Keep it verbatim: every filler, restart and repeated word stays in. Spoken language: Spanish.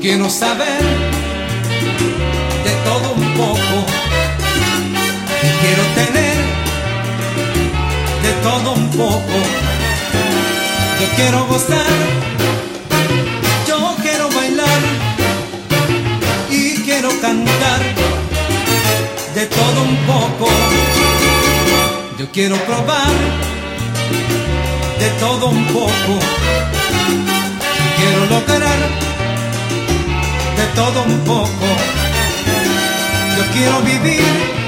quiero saber de todo un poco y quiero tener de todo un poco. Yo quiero gozar, yo quiero bailar y quiero cantar de todo un poco. Yo quiero probar de todo un poco. Quiero lograr de todo un poco. Yo quiero vivir